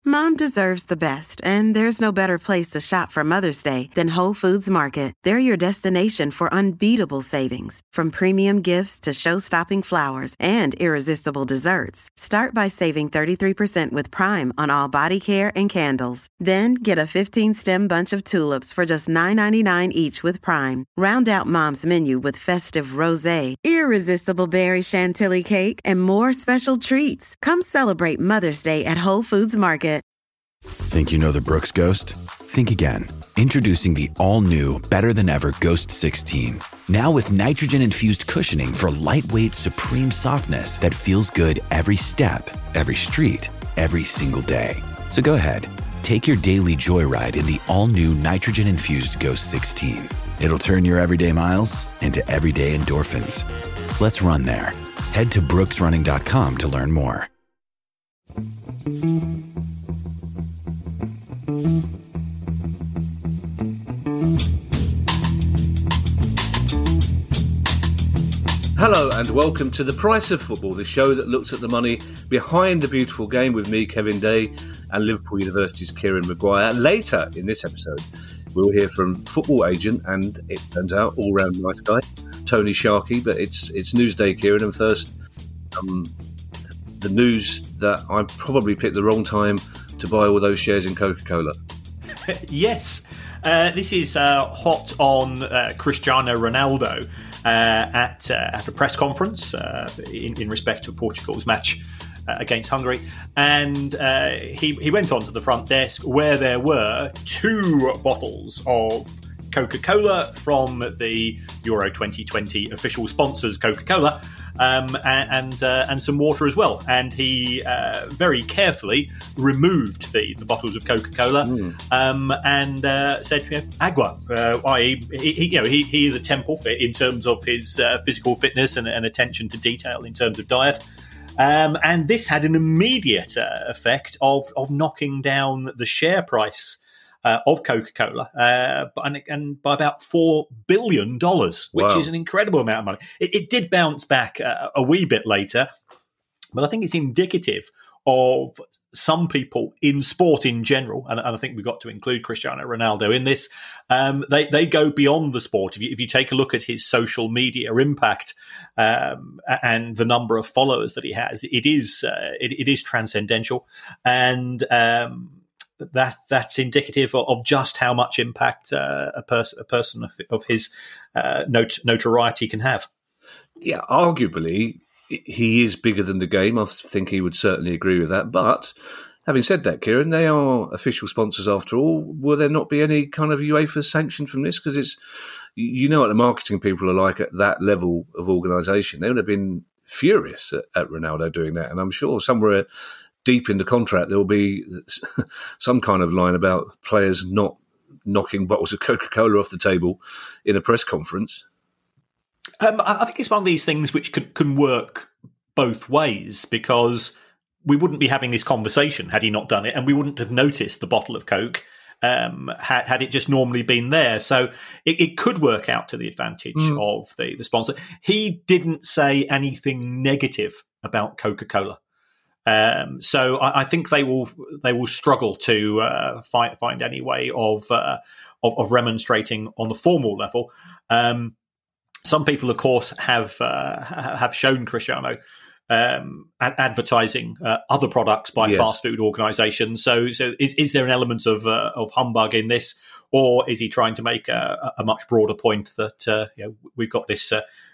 Mom deserves the best, and there's no better place to shop for Mother's Day than Whole Foods Market. They're your destination for unbeatable savings, from premium gifts to show-stopping flowers and irresistible desserts. Start by saving 33% with Prime on all body care and candles. Then get a 15-stem bunch of tulips for just $9.99 each with Prime. Round out Mom's menu with festive rosé, irresistible berry chantilly cake, and more special treats. Come celebrate Mother's Day at Whole Foods Market. Think you know the Brooks Ghost? Think again. Introducing the all-new, better-than-ever Ghost 16. Now with nitrogen-infused cushioning for lightweight, supreme softness that feels good every step, every street, every single day. So go ahead, take your daily joyride in the all-new nitrogen-infused Ghost 16. It'll turn your everyday miles into everyday endorphins. Let's run there. Head to brooksrunning.com to learn more. Hello and welcome to The Price of Football, the show that looks at the money behind the beautiful game with me, Kevin Day, and Liverpool University's Kieran Maguire. Later in this episode, we'll hear from football agent and, it turns out, all-round nice guy, Tony Sharkey. But it's Newsday, Kieran, and first, the news that I probably picked the wrong time to buy all those shares in Coca-Cola. Yes, this is hot on Cristiano Ronaldo. At a press conference in respect to Portugal's match against Hungary, and he went onto the front desk where there were 2 bottles of Coca-Cola from the Euro 2020 official sponsors Coca-Cola, and some water as well. And he very carefully removed the bottles of Coca-Cola and said, agua, i.e. he is a temple in terms of his physical fitness and attention to detail in terms of diet. And this had an immediate effect of knocking down the share price of Coca-Cola and by about $4 billion, which is an incredible amount of money. It did bounce back a wee bit later, but I think it's indicative of some people in sport in general, and I think we've got to include Cristiano Ronaldo in this. They go beyond the sport. If you take a look at his social media impact and the number of followers that he has, it is transcendental, and that's indicative of just how much impact a person of his notoriety can have. Yeah, arguably, he is bigger than the game. I think he would certainly agree with that. But having said that, Kieran, they are official sponsors after all. Will there not be any kind of UEFA sanction from this? Because it's, what the marketing people are like at that level of organisation. They would have been furious at Ronaldo doing that. And I'm sure somewhere deep in the contract, there will be some kind of line about players not knocking bottles of Coca-Cola off the table in a press conference. I think it's one of these things which can work both ways, because we wouldn't be having this conversation had he not done it, and we wouldn't have noticed the bottle of Coke had it just normally been there. So it could work out to the advantage of the sponsor. He didn't say anything negative about Coca-Cola. So I think they will struggle to find any way of remonstrating on the formal level. Some people, of course, have shown Cristiano advertising other products by fast food organisations. So is there an element of humbug in this, or is he trying to make a much broader point that we've got this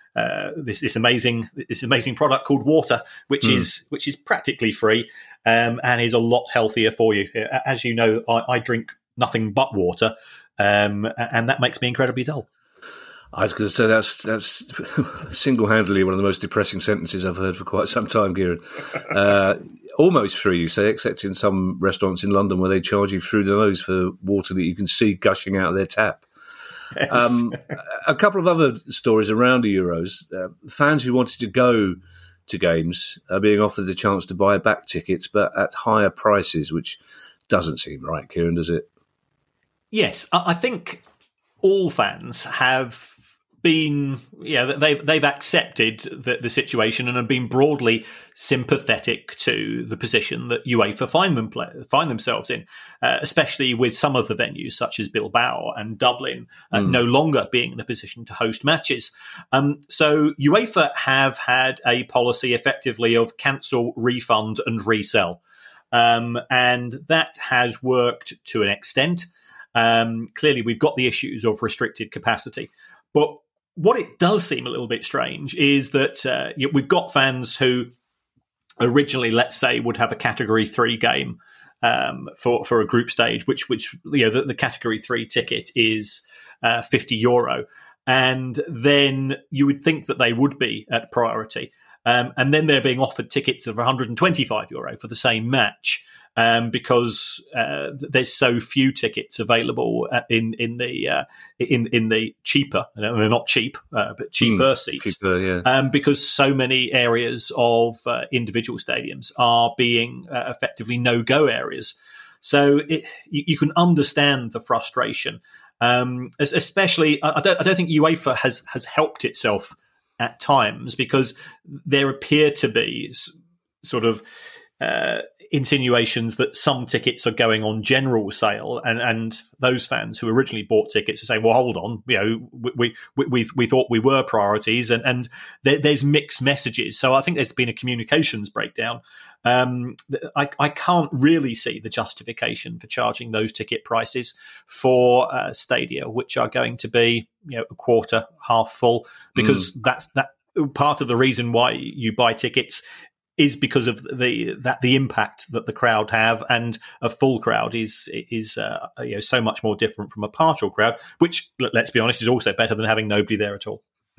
amazing product called water, which is practically free and is a lot healthier for you. As you know, I drink nothing but water, and that makes me incredibly dull. I was going to say that's single-handedly one of the most depressing sentences I've heard for quite some time, Kieran. Almost free, you say, except in some restaurants in London where they charge you through the nose for water that you can see gushing out of their tap. Yes. A couple of other stories around the Euros. Fans who wanted to go to games are being offered the chance to buy back tickets, but at higher prices, which doesn't seem right, Kieran, does it? Yes, I think all fans have been, they've accepted the situation and have been broadly sympathetic to the position that UEFA find themselves in, especially with some of the venues such as Bilbao and Dublin no longer being in a position to host matches. So UEFA have had a policy effectively of cancel, refund and resell. And that has worked to an extent. Clearly, we've got the issues of restricted capacity. But what it does seem a little bit strange is that we've got fans who originally, let's say, would have a Category 3 game for a group stage, which the Category 3 ticket is €50. And then you would think that they would be at priority. And then they're being offered tickets of €125 for the same match. Because there's so few tickets available in the cheaper, they're not cheap, but cheaper seats. Cheaper, yeah. Because so many areas of individual stadiums are being effectively no-go areas. So you can understand the frustration, especially. I don't think UEFA has helped itself at times, because there appear to be sort of insinuations that some tickets are going on general sale, and those fans who originally bought tickets are saying, "Well, hold on, we thought we were priorities," and there's mixed messages. So I think there's been a communications breakdown. I can't really see the justification for charging those ticket prices for stadia, which are going to be a quarter, half full, because that's part of the reason why you buy tickets is because of the impact that the crowd have, and a full crowd is so much more different from a partial crowd, which, let's be honest, is also better than having nobody there at all.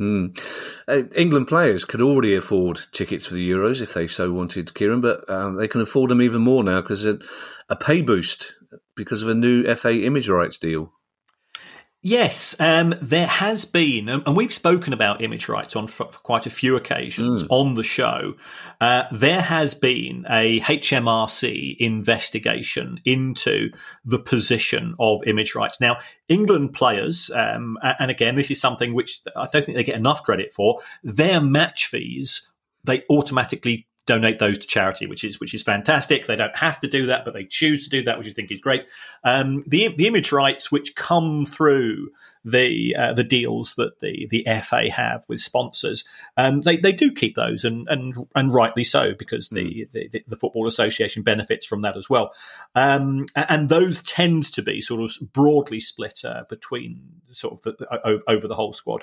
England players could already afford tickets for the Euros if they so wanted, Kieran, but they can afford them even more now because a pay boost because of a new FA image rights deal. Yes, there has been, and we've spoken about image rights on quite a few occasions on the show. There has been a HMRC investigation into the position of image rights. Now, England players, and again, this is something which I don't think they get enough credit for, their match fees, they automatically donate those to charity, which is fantastic. They don't have to do that, but they choose to do that, which I think is great. The image rights which come through the deals that the FA have with sponsors, they do keep those, and rightly so, because the Football Association benefits from that as well. And those tend to be sort of broadly split between sort of over the whole squad.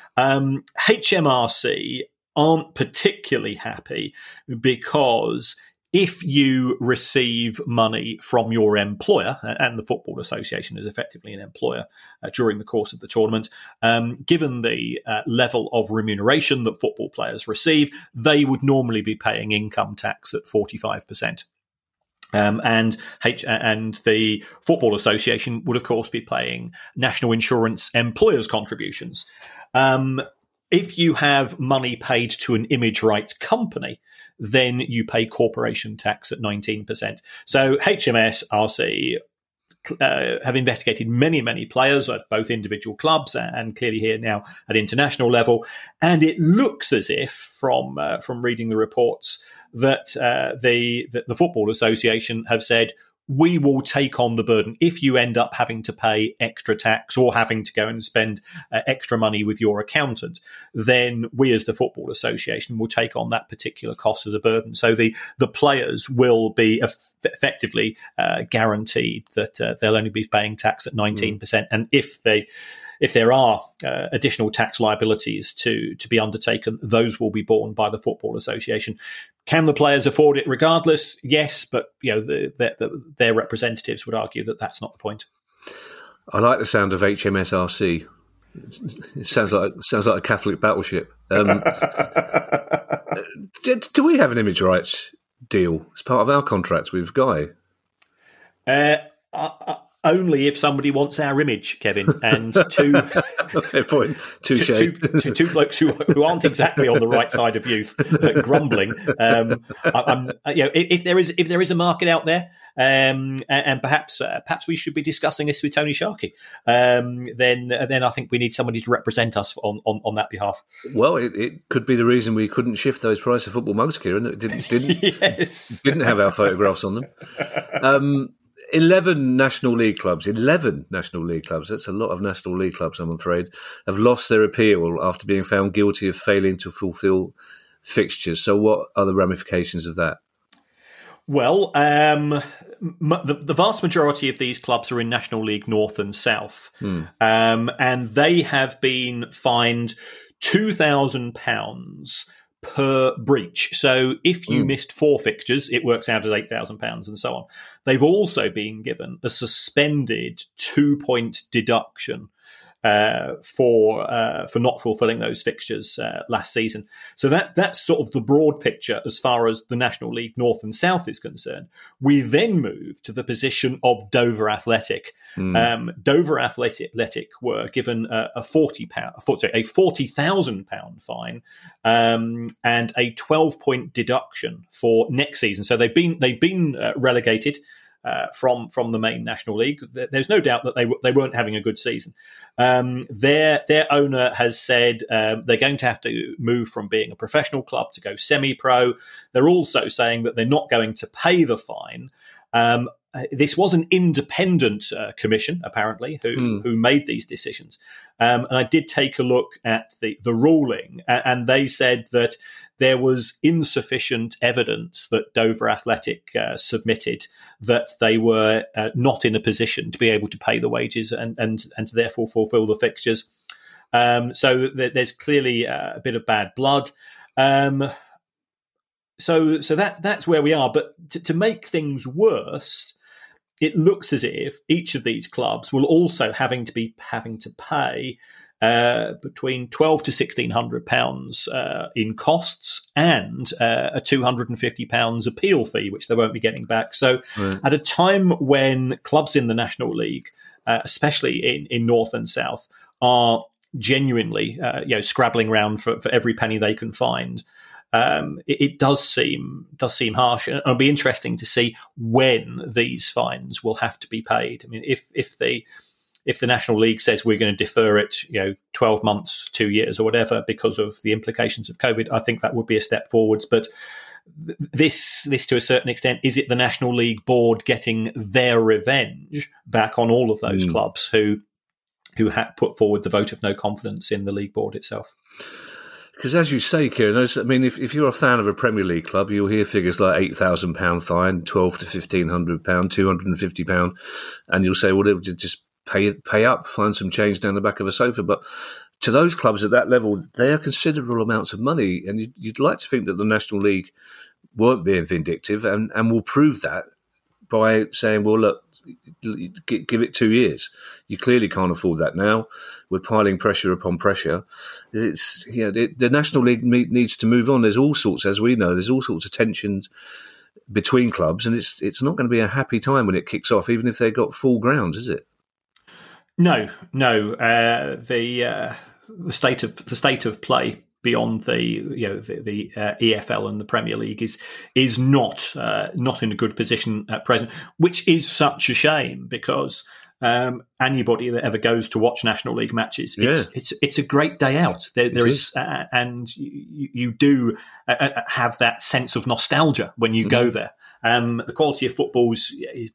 HMRC aren't particularly happy because if you receive money from your employer, and the Football Association is effectively an employer during the course of the tournament, given the level of remuneration that football players receive, they would normally be paying income tax at 45%. And the Football Association would, of course, be paying national insurance employers' contributions. If you have money paid to an image rights company, then you pay corporation tax at 19%. So HMRC have investigated many players at both individual clubs and clearly here now at international level. And it looks as if, from reading the reports, that the Football Association have said, we will take on the burden. If you end up having to pay extra tax or having to go and spend extra money with your accountant, then we as the Football Association will take on that particular cost as a burden. So the players will be effectively guaranteed that they'll only be paying tax at 19%. And if there are additional tax liabilities to be undertaken, those will be borne by the Football Association. Can the players afford it regardless? Yes, but their representatives would argue that that's not the point. I like the sound of HMSRC. It sounds like a Catholic battleship. Do we have an image rights deal as part of our contract with Guy? only if somebody wants our image, Kevin. And two fair point. Two blokes who aren't exactly on the right side of youth, grumbling. If there is a market out there, and perhaps we should be discussing this with Tony Sharkey. Then I think we need somebody to represent us on that behalf. Well, it could be the reason we couldn't shift those price of football mugs, Kieran. It didn't have our photographs on them. 11 National League clubs. That's a lot of National League clubs, I'm afraid, have lost their appeal after being found guilty of failing to fulfil fixtures. So what are the ramifications of that? Well, the vast majority of these clubs are in National League North and South, and they have been fined £2,000 per breach. So if you missed 4 fixtures, it works out as £8,000 and so on. They've also been given a suspended 2-point deduction for not fulfilling those fixtures last season. So that's sort of the broad picture as far as the National League North and South is concerned. We then move to the position of Dover Athletic. Dover Athletic were given a £40,000 fine and a 12-point deduction for next season. So they've been relegated from the main National League. There's no doubt that they weren't having a good season. Their owner has said they're going to have to move from being a professional club to go semi-pro. They're also saying that they're not going to pay the fine. This was an independent commission, apparently, who made these decisions. And I did take a look at the ruling, and they said that there was insufficient evidence that Dover Athletic submitted that they were not in a position to be able to pay the wages and to therefore fulfil the fixtures. So there's clearly a bit of bad blood. So that's where we are. But to make things worse, it looks as if each of these clubs will also having to pay between £1,200 to £1,600 in costs and a £250 appeal fee, which they won't be getting back. So at a time when clubs in the National League, especially in North and South, are genuinely scrabbling around for every penny they can find, it does seem harsh, and it'll be interesting to see when these fines will have to be paid. I mean, if the National League says we're going to defer it, 12 months, 2 years, or whatever, because of the implications of COVID, I think that would be a step forwards. But this to a certain extent, is it the National League board getting their revenge back on all of those clubs who had put forward the vote of no confidence in the league board itself? Because as you say, Kieran, I mean, if you're a fan of a Premier League club, you'll hear figures like £8,000 fine, £1,200 to £1,500, £250, and you'll say, well, they'll just pay up, find some change down the back of a sofa. But to those clubs at that level, they are considerable amounts of money, and you'd like to think that the National League weren't being vindictive and will prove that by saying, well, look, give it 2 years. You clearly can't afford that now. We're piling pressure upon pressure. The National League needs to move on. There's all sorts, as we know, there's all sorts of tensions between clubs, and it's not going to be a happy time when it kicks off, even if they've got full grounds, is it? No. The state of play beyond the EFL and the Premier League is not in a good position at present, which is such a shame because anybody that ever goes to watch National League matches, it's a great day out. There is, and you do have that sense of nostalgia when you go there. The quality of football's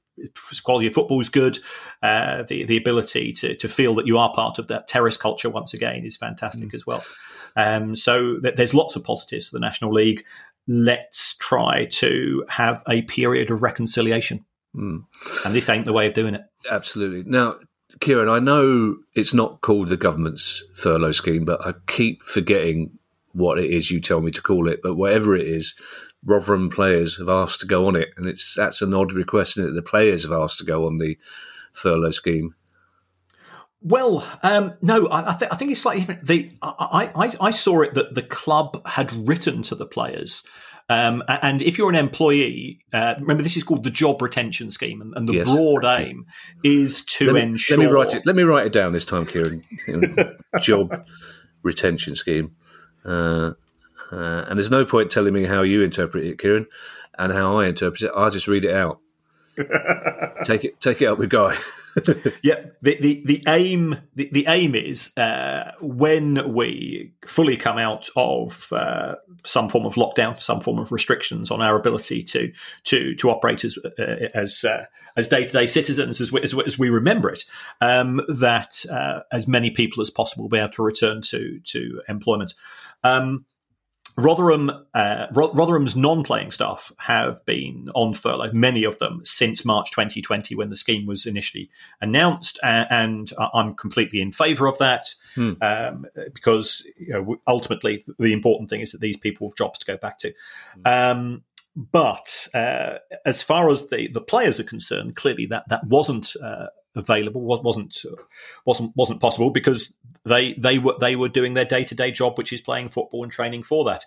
good. The ability to feel that you are part of that terrace culture once again is fantastic as well. So there's lots of positives for the National League. Let's try to have a period of reconciliation. And this ain't the way of doing it. Absolutely. Now, Kieran, I know it's not called the government's furlough scheme, but I keep forgetting what it is you tell me to call it. But whatever it is, Rotherham players have asked to go on it. And that's an odd request, isn't it? The players have asked to go on the furlough scheme. Well, no, I think it's slightly different. I saw it that the club had written to the players And if you're an employee, remember this is called the job retention scheme, and the Yes. broad aim is to ensure. Let me write it down this time, Kieran. Job retention scheme. And there's no point telling me how you interpret it, Kieran, and how I interpret it. I'll just read it out. Take it up with Guy. Yeah, the aim is when we fully come out of some form of lockdown, some form of restrictions on our ability to operate as day-to-day citizens as we remember it, that as many people as possible will be able to return to employment. Rotherham's non-playing staff have been on furlough, many of them, since March 2020 when the scheme was initially announced, and I'm completely in favour of that because ultimately the important thing is that these people have jobs to go back to. But as far as the players are concerned, clearly that wasn't available, wasn't possible because they were doing their day-to-day job, which is playing football and training for that.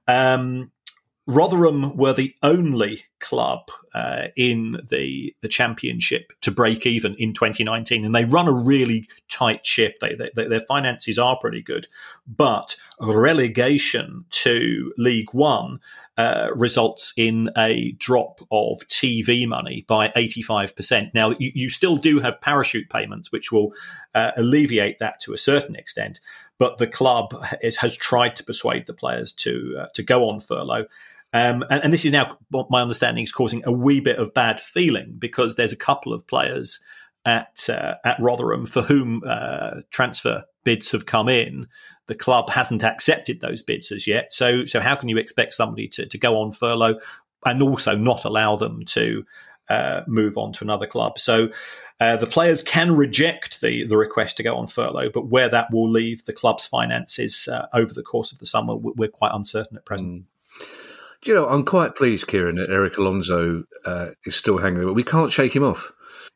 Rotherham were the only club in the Championship to break even in 2019, and they run a really tight ship. Their finances are pretty good, but relegation to League One results in a drop of TV money by 85%. Now, you still do have parachute payments, which will alleviate that to a certain extent, but the club has tried to persuade the players to go on furlough. And this is now, my understanding, is causing a wee bit of bad feeling because there's a couple of players at Rotherham for whom transfer bids have come in. The club hasn't accepted those bids as yet. So how can you expect somebody to go on furlough and also not allow them to move on to another club? So the players can reject the request to go on furlough, but where that will leave the club's finances over the course of the summer, we're quite uncertain at present. Do you know, I'm quite pleased, Kieran, that Eric Alonso is still hanging there. We can't shake him off.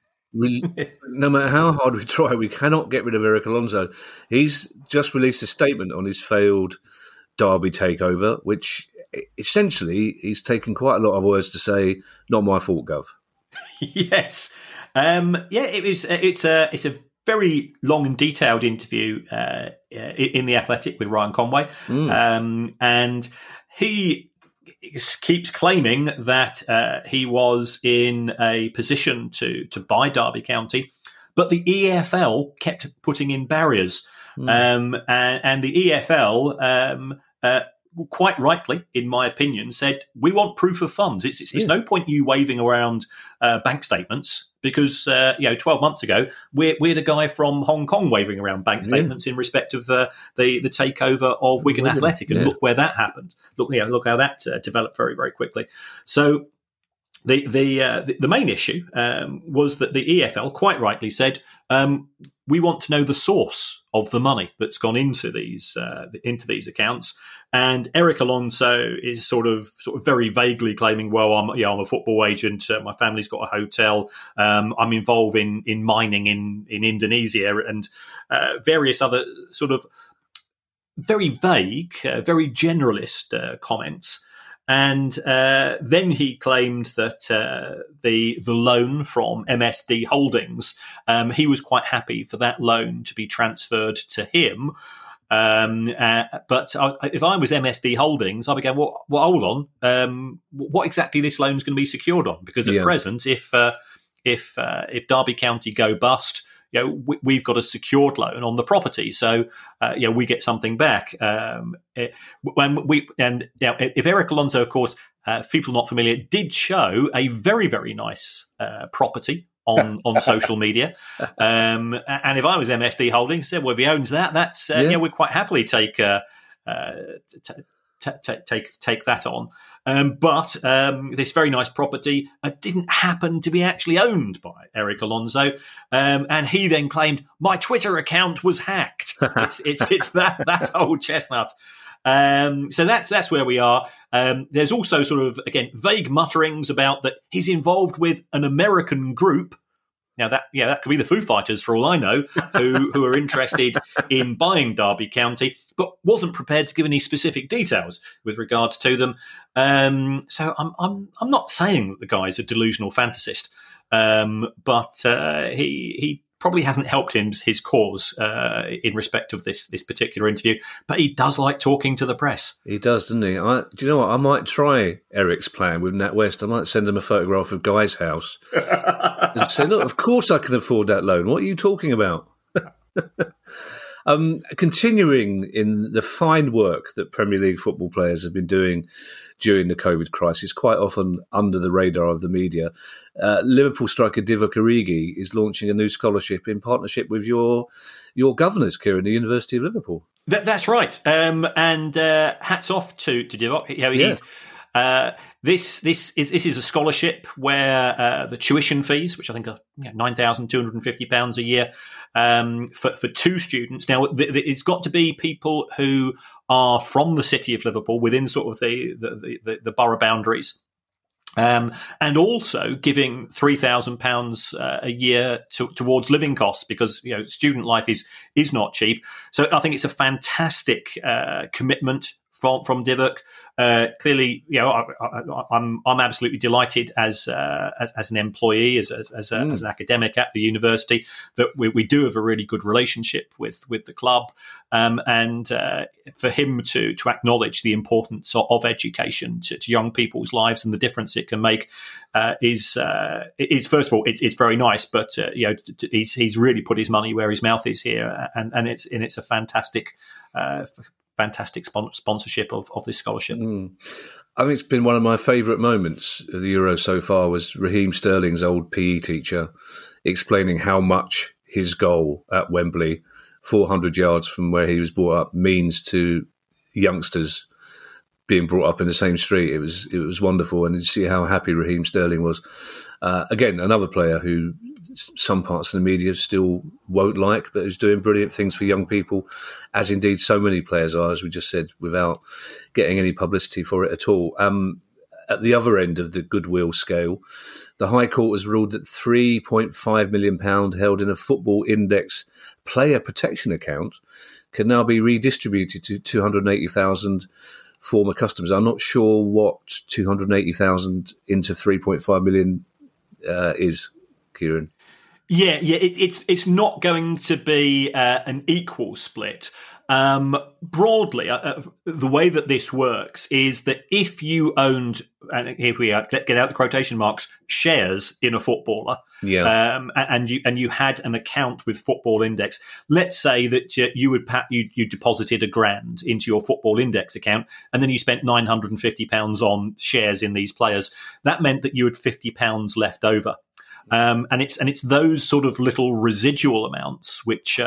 No matter how hard we try, we cannot get rid of Eric Alonso. He's just released a statement on his failed Derby takeover, which essentially he's taken quite a lot of words to say, not my fault, Gov. Yes. It's a very long and detailed interview in The Athletic with Ryan Conway. And he keeps claiming that he was in a position to buy Derby County, but the EFL kept putting in barriers. And the EFL, quite rightly, in my opinion, said, we want proof of funds. It's no point you waving around bank statements because, 12 months ago, we're the guy from Hong Kong waving around bank statements in respect of the takeover of Wigan Athletic. And look where that happened. Look how that developed very, very quickly. So the main issue was that the EFL quite rightly said, we want to know the source of the money that's gone into these accounts. And Eric Alonso is sort of very vaguely claiming, well, I'm a football agent. My family's got a hotel. I'm involved in mining in Indonesia and various other sort of very vague, very generalist comments. And then he claimed that the loan from MSD Holdings, he was quite happy for that loan to be transferred to him. But if I was MSD Holdings, I'd be going, well, hold on. What exactly this loan's going to be secured on? Because at present, if Derby County go bust, we've got a secured loan on the property, so we get something back. If Eric Alonso, of course, people not familiar, did show a very, very nice property on social media, and if I was MSD Holdings, said, well, if he owns that, that's we'd quite happily take that on. But this very nice property didn't happen to be actually owned by Eric Alonso, and he then claimed my Twitter account was hacked. It's that old chestnut. So that's where we are. There's also sort of, again, vague mutterings about that he's involved with an American group. Now that could be the Foo Fighters for all I know, who are interested in buying Derby County, but wasn't prepared to give any specific details with regards to them. So I'm not saying that the guy's a delusional fantasist, but he probably hasn't helped his cause in respect of this particular interview. But he does like talking to the press. He does, doesn't he? Do you know what? I might try Eric's plan with NatWest. I might send him a photograph of Guy's house and say, look, of course I can afford that loan. What are you talking about? Continuing in the fine work that Premier League football players have been doing during the COVID crisis, quite often under the radar of the media, Liverpool striker Divock Origi is launching a new scholarship in partnership with your governors, Kieran, the University of Liverpool. That's right. And hats off to Divock. He's This is a scholarship where the tuition fees, which I think are £9,250 a year for two students. Now, it's got to be people who are from the city of Liverpool within sort of the borough boundaries. And also giving £3,000 a year towards living costs, because student life is not cheap. So I think it's a fantastic commitment from Divock. Clearly, I'm absolutely delighted as an employee, as an academic at the university, that we do have a really good relationship with the club, and for him to acknowledge the importance of education to young people's lives and the difference it can make is first of all it's very nice, but he's really put his money where his mouth is here, and it's a fantastic sponsorship of this scholarship. I think it's been one of my favourite moments of the Euro so far was Raheem Sterling's old PE teacher explaining how much his goal at Wembley, 400 yards from where he was brought up, means to youngsters being brought up in the same street. It was wonderful, and you see how happy Raheem Sterling was. Again, another player who some parts of the media still won't like, but who's doing brilliant things for young people, as indeed so many players are, as we just said, without getting any publicity for it at all. At the other end of the goodwill scale, the High Court has ruled that £3.5 million held in a Football Index player protection account can now be redistributed to 280,000 former customers. I'm not sure what 280,000 into 3.5 million is, Kieran. Yeah, it's not going to be an equal split. Broadly, the way that this works is that if you owned, and here we are, let's get out the quotation marks, shares in a footballer, and you had an account with Football Index. Let's say that you deposited £1,000 into your Football Index account, and then you spent £950 on shares in these players. That meant that you had £50 left over. And it's those sort of little residual amounts which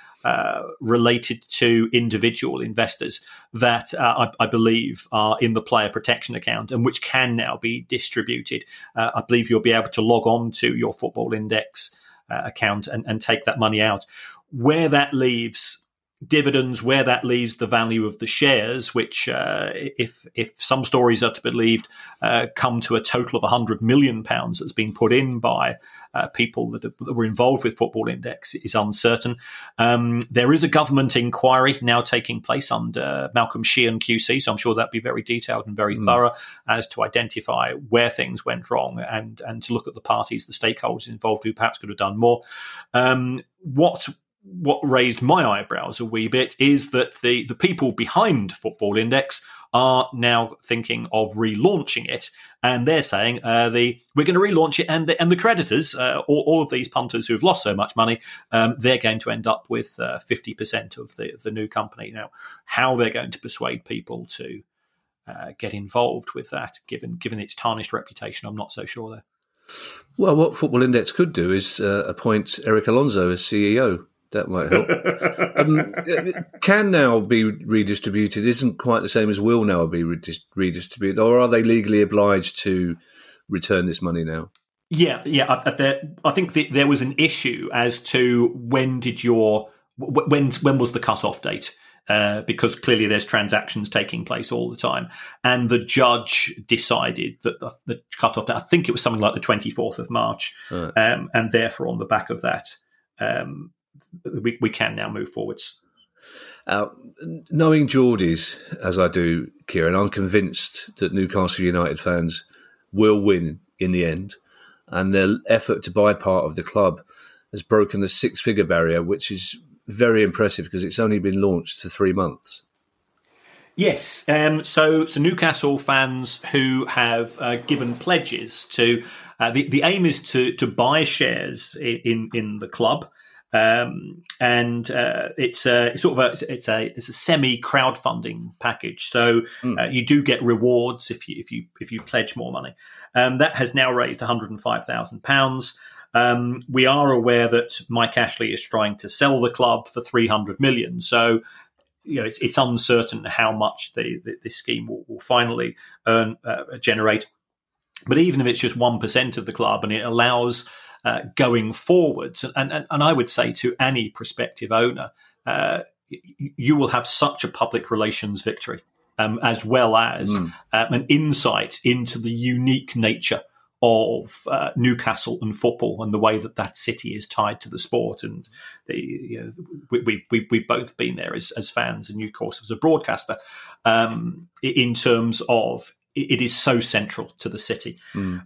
related to individual investors that I believe are in the player protection account, and which can now be distributed. I believe you'll be able to log on to your Football Index account and take that money out. Where that leaves dividends, where that leaves the value of the shares, which, if some stories are to be believed, come to a total of £100 million that's been put in by people that were involved with Football Index, is uncertain. There is a government inquiry now taking place under Malcolm Sheehan QC, so I'm sure that'll be very detailed and very thorough as to identify where things went wrong and to look at the parties, the stakeholders involved who perhaps could have done more. What raised my eyebrows a wee bit is that the people behind Football Index are now thinking of relaunching it, and they're saying we're going to relaunch it, and the creditors, all of these punters who have lost so much money, they're going to end up with 50% of the new company. Now, how they're going to persuade people to get involved with that, given its tarnished reputation, I'm not so sure there. Well, what Football Index could do is appoint Eric Alonso as CEO. That might help. Can now be redistributed isn't quite the same as will now be redistributed, or are they legally obliged to return this money now? Yeah. I think there was an issue as to when was the cut-off date. because clearly there's transactions taking place all the time. And the judge decided that the cut-off, I think it was something like the 24th of March, and therefore on the back of that, we can now move forwards. Knowing Geordies, as I do, Kieran, I'm convinced that Newcastle United fans will win in the end, and their effort to buy part of the club has broken the six-figure barrier, which is very impressive because it's only been launched for 3 months. Yes, so Newcastle fans who have given pledges to the aim is to buy shares in the club. It's a semi crowdfunding package. So you do get rewards if you pledge more money. That has now raised £105,000. We are aware that Mike Ashley is trying to sell the club for $300 million. So it's uncertain how much this scheme will finally generate. But even if it's just 1% of the club, and it allows going forwards, and I would say to any prospective owner, you will have such a public relations victory, as well as an insight into the unique nature of Newcastle and football and the way that city is tied to the sport. And we've both been there as fans, and you, of course, as a broadcaster, in terms of it is so central to the city.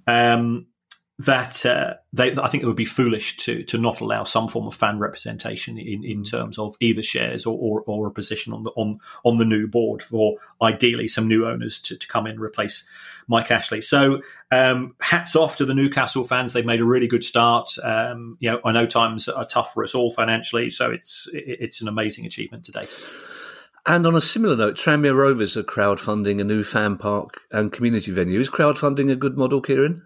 That I think it would be foolish to not allow some form of fan representation in terms of either shares or a position on the new board for ideally some new owners to come in and replace Mike Ashley. So hats off to the Newcastle fans. They've made a really good start. I know times are tough for us all financially, so it's an amazing achievement today. And on a similar note, Tranmere Rovers are crowdfunding a new fan park and community venue. Is crowdfunding a good model, Kieran?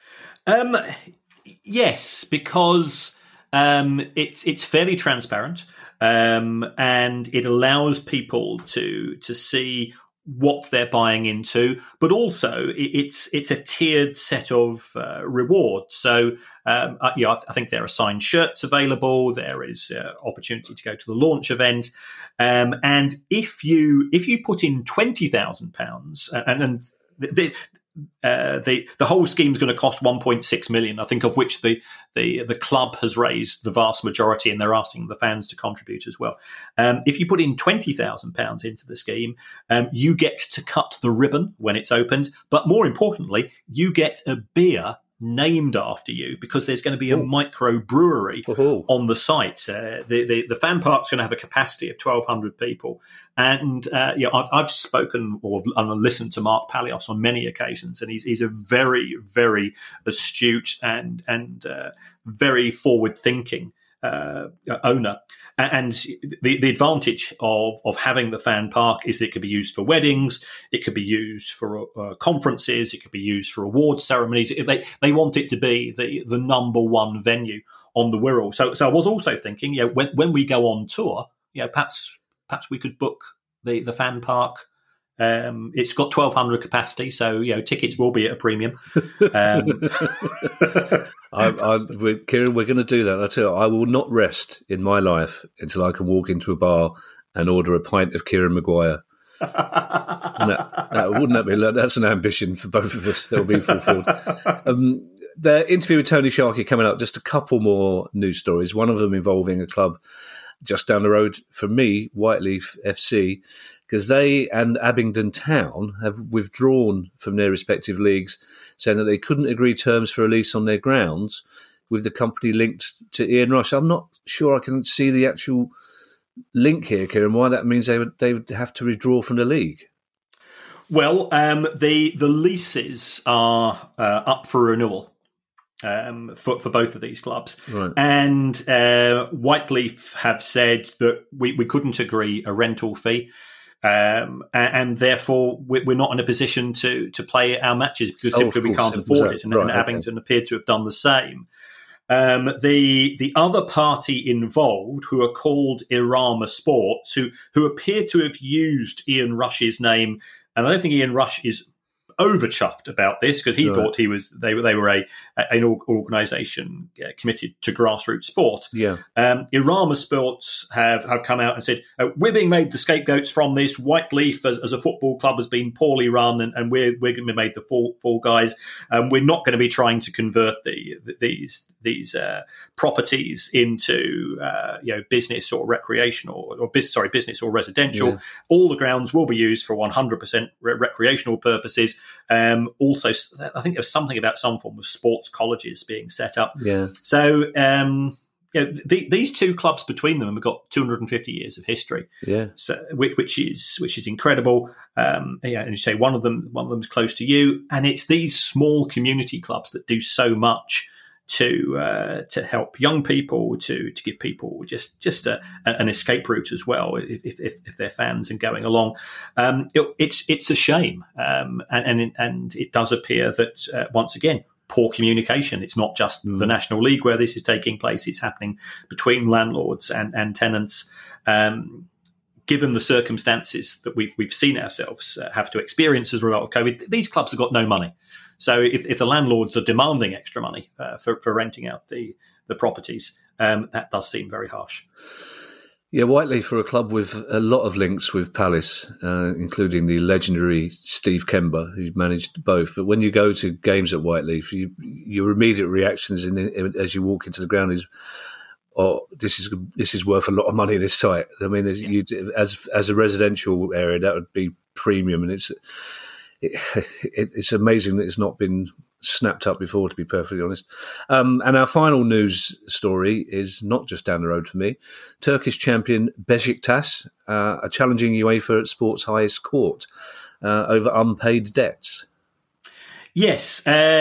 Yes, because it's fairly transparent, and it allows people to see what they're buying into, but also it's a tiered set of rewards. So I think there are signed shirts available. There is opportunity to go to the launch event, and if you put in £20,000, and the whole scheme is going to cost 1.6 million, I think, of which the club has raised the vast majority, and they're asking the fans to contribute as well. If you put in £20,000 into the scheme, you get to cut the ribbon when it's opened, but more importantly, you get a beer named after you, because there's going to be a micro brewery on the site. The fan park's going to have a capacity of 1,200 people, and I've spoken or listened to Mark Palios on many occasions, and he's a very, very astute and very forward thinking owner. And the advantage of having the fan park is that it could be used for weddings, it could be used for conferences, it could be used for award ceremonies. If they want it to be the number one venue on the Wirral. So I was also thinking, when we go on tour, perhaps we could book the fan park. It's got 1,200 capacity, so tickets will be at a premium. Kieran, we're going to do that. I tell you, I will not rest in my life until I can walk into a bar and order a pint of Kieran Maguire. Wouldn't that be? That's an ambition for both of us. They'll be fulfilled. The interview with Tony Sharkey coming up. Just a couple more news stories. One of them involving a club just down the road from me, Whiteleaf FC, because they and Abingdon Town have withdrawn from their respective leagues, saying that they couldn't agree terms for a lease on their grounds with the company linked to Ian Rush. I'm not sure I can see the actual link here, Kieran, why that means they would have to withdraw from the league. Well, the leases are up for renewal. For both of these clubs. Right. And Whiteleaf have said that we couldn't agree a rental fee, and therefore we're not in a position to play our matches because simply we can't afford it. And Abingdon appeared to have done the same. The other party involved, who are called Irama Sports, who appear to have used Ian Rush's name, and I don't think Ian Rush is over chuffed about this because he thought they were an organisation committed to grassroots sport. Yeah. Irama Sports have come out and said we're being made the scapegoats from this. Whiteleaf as a football club has been poorly run, and we're going to be made the fall guys. We're not going to be trying to convert these properties into business or recreational or business or residential. Yeah. All the grounds will be used for 100% recreational purposes. Also, I think there's something about some form of sports colleges being set up. Yeah. So, these two clubs between them have got 250 years of history. Yeah. So, which is incredible. And you say one of them's close to you, and it's these small community clubs that do so much to help young people, to give people just an escape route as well if they're fans and going along. It's a shame, and it does appear that once again, poor communication. It's not just the National League where this is taking place; it's happening between landlords and tenants. Given the circumstances that we've seen ourselves have to experience as a result of COVID, these clubs have got no money. So if the landlords are demanding extra money for renting out the properties, that does seem very harsh. Yeah, Whiteleaf are a club with a lot of links with Palace, including the legendary Steve Kember, who managed both. But when you go to games at Whiteleaf, your immediate reactions as you walk into the ground is, "Oh, this is worth a lot of money, this site." I mean, as a residential area, that would be premium, and it's amazing that it's not been snapped up before, to be perfectly honest. And our final news story is not just down the road for me. Turkish champion Beşiktaş are challenging UEFA at sport's highest court over unpaid debts. Yes,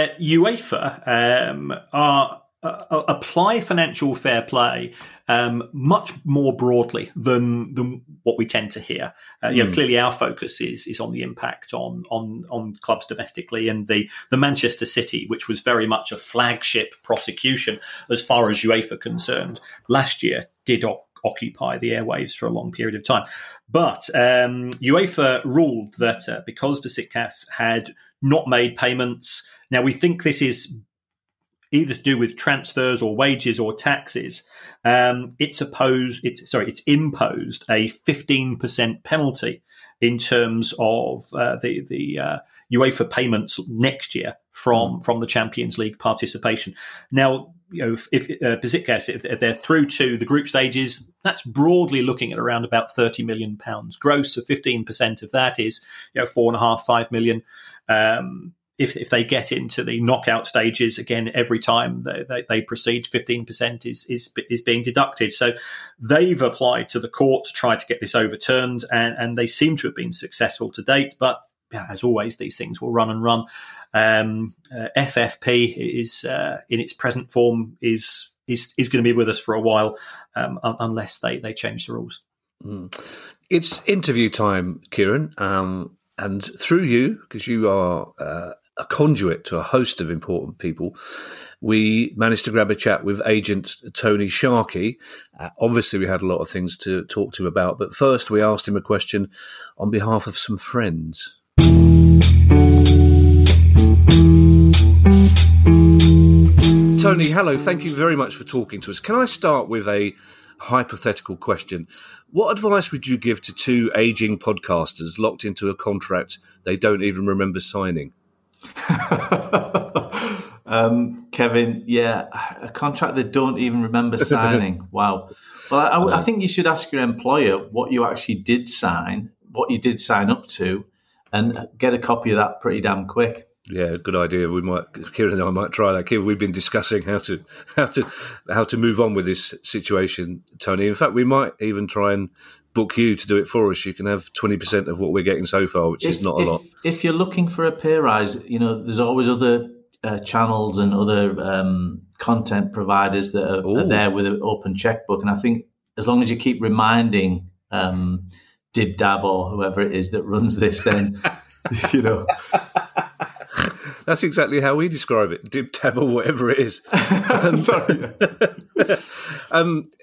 UEFA apply financial fair play much more broadly than what we tend to hear. Clearly, our focus is on the impact on clubs domestically, and the Manchester City, which was very much a flagship prosecution as far as UEFA concerned last year, did occupy the airwaves for a long period of time. But UEFA ruled that because Beşiktaş had not made payments, now we think this is either to do with transfers or wages or taxes, it's imposed a 15% penalty in terms of the UEFA payments next year from the Champions League participation. Now, if Beşiktaş, if they're through to the group stages, that's broadly looking at around about £30 million gross. So 15% of that is £4.5-5 million. If they get into the knockout stages, again, every time they proceed, 15% is being deducted. So they've applied to the court to try to get this overturned, and they seem to have been successful to date. But as always, these things will run and run. FFP is in its present form is going to be with us for a while, unless they change the rules. It's interview time, Kieran, and through you, because you are a conduit to a host of important people, we managed to grab a chat with agent Tony Sharkey. Obviously, we had a lot of things to talk to him about, but first we asked him a question on behalf of some friends. Tony, hello. Thank you very much for talking to us. Can I start with a hypothetical question? What advice would you give to two ageing podcasters locked into a contract they don't even remember signing? Kevin, a contract they don't even remember signing. Wow. Well, I think you should ask your employer what you actually did sign, what you did sign up to, and get a copy of that pretty damn quick. Yeah, good idea. Kieran and I might try that. Kieran, we've been discussing how to move on with this situation, Tony. In fact, we might even try and book you to do it for us. You can have 20% of what we're getting so far, which is not a lot. If you're looking for a pay rise, there's always other channels and other content providers that are there with an open checkbook. And I think as long as you keep reminding Dib Dab or whoever it is that runs this, then That's exactly how we describe it, Dib Dab or whatever it is. Sorry.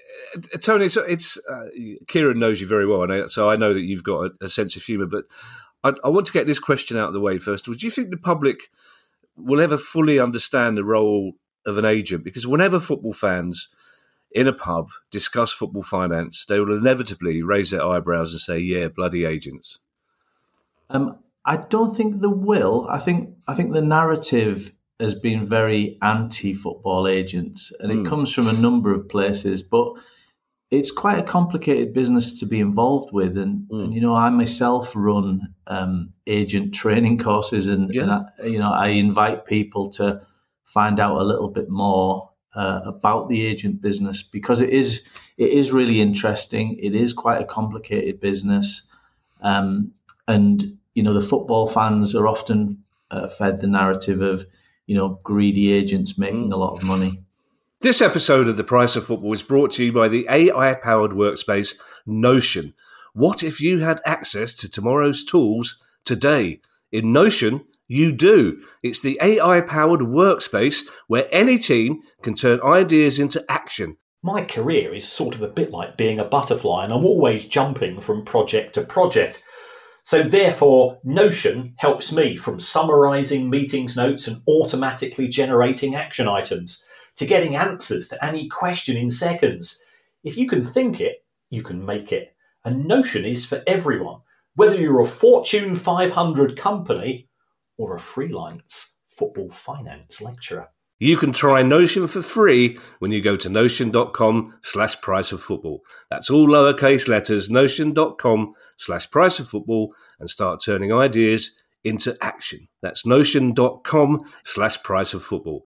Tony, so it's Kieran knows you very well, so I know that you've got a sense of humour, but I want to get this question out of the way first. Do you think the public will ever fully understand the role of an agent? Because whenever football fans in a pub discuss football finance, they will inevitably raise their eyebrows and say, yeah, bloody agents. I don't think they will. I think the narrative has been very anti-football agents, and it comes from a number of places, but it's quite a complicated business to be involved with. And I myself run agent training courses, and I invite people to find out a little bit more about the agent business, because it is really interesting. It is quite a complicated business, and the football fans are often fed the narrative of greedy agents making a lot of money. This episode of The Price of Football is brought to you by the AI-powered workspace Notion. What if you had access to tomorrow's tools today? In Notion, you do. It's the AI-powered workspace where any team can turn ideas into action. My career is sort of a bit like being a butterfly, and I'm always jumping from project to project. So therefore, Notion helps me from summarising meetings notes and automatically generating action items to getting answers to any question in seconds. If you can think it, you can make it. And Notion is for everyone, whether you're a Fortune 500 company or a freelance football finance lecturer. You can try Notion for free when you go to notion.com/priceoffootball. That's all lowercase letters, notion.com/priceoffootball, and start turning ideas into action. That's notion.com/priceoffootball.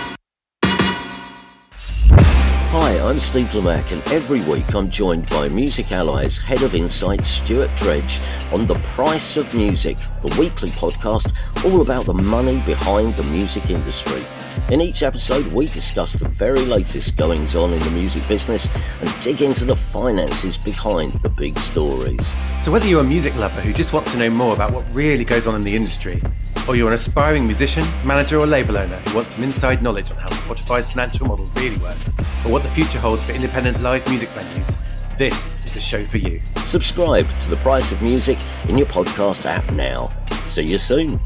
Hi, I'm Steve Lamack, and every week I'm joined by Music Ally's Head of Insights, Stuart Dredge, on The Price of Music, the weekly podcast all about the money behind the music industry. In each episode, we discuss the very latest goings-on in the music business and dig into the finances behind the big stories. So whether you're a music lover who just wants to know more about what really goes on in the industry, or you're an aspiring musician, manager or label owner who wants some inside knowledge on how Spotify's financial model really works, or what the future holds for independent live music venues, this is a show for you. Subscribe to The Price of Music in your podcast app now. See you soon.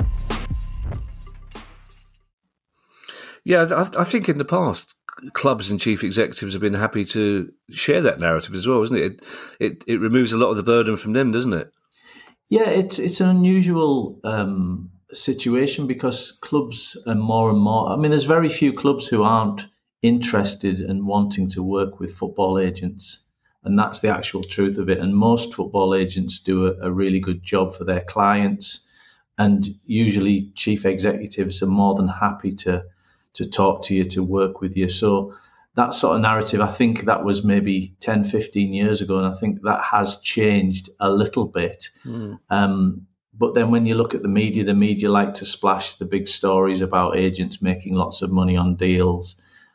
Yeah, I think in the past, clubs and chief executives have been happy to share that narrative as well, isn't it? It removes a lot of the burden from them, doesn't it? Yeah, it's an unusual situation, because clubs are more and more... I mean, there's very few clubs who aren't interested in wanting to work with football agents, and that's the actual truth of it. And most football agents do a really good job for their clients, and usually chief executives are more than happy to talk to you, to work with you. So that sort of narrative, I think that was maybe 10, 15 years ago, and I think that has changed a little bit. But then when you look at the media like to splash the big stories about agents making lots of money on deals,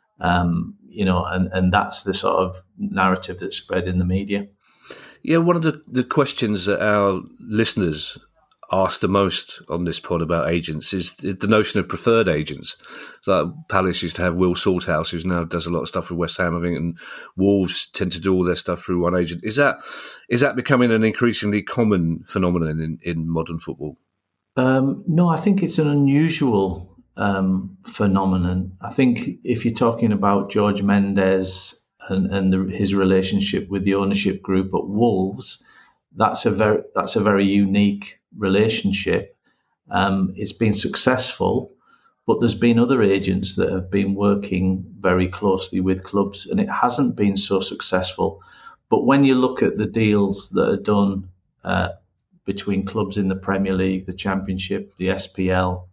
and that's the sort of narrative that's spread in the media. Yeah, one of the questions that our listeners asked the most on this pod about agents is the notion of preferred agents. So Palace used to have Will Salthouse, who now does a lot of stuff with West Ham, I think, and Wolves tend to do all their stuff through one agent. Is that becoming an increasingly common phenomenon in modern football? No, I think it's an unusual phenomenon. I think if you're talking about George Mendes and his relationship with the ownership group at Wolves, that's a very unique relationship. It's been successful, but there's been other agents that have been working very closely with clubs, and it hasn't been so successful. But when you look at the deals that are done between clubs in the Premier League, the Championship, the SPL,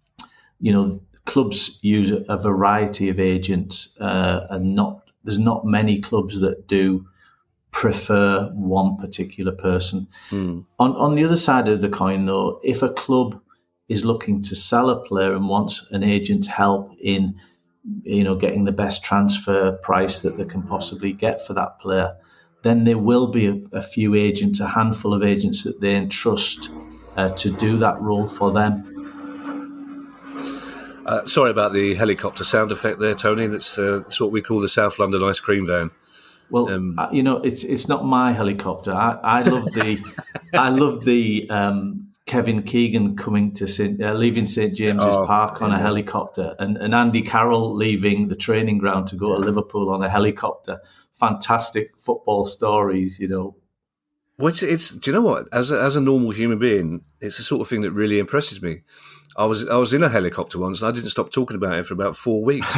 clubs use a variety of agents, and there's not many clubs that do prefer one particular person. On the other side of the coin, though, if a club is looking to sell a player and wants an agent's help in getting the best transfer price that they can possibly get for that player, then there will be a few agents, a handful of agents that they entrust to do that role for them. Sorry about the helicopter sound effect there, Tony. That's what we call the South London ice cream van. Well, it's not my helicopter. I love the Kevin Keegan coming to leaving St James's Park on a helicopter, and Andy Carroll leaving the training ground to go to Liverpool on a helicopter. Fantastic football stories, you know. Well, it's do you know what? As a normal human being, it's the sort of thing that really impresses me. I was in a helicopter once, and I didn't stop talking about it for about 4 weeks.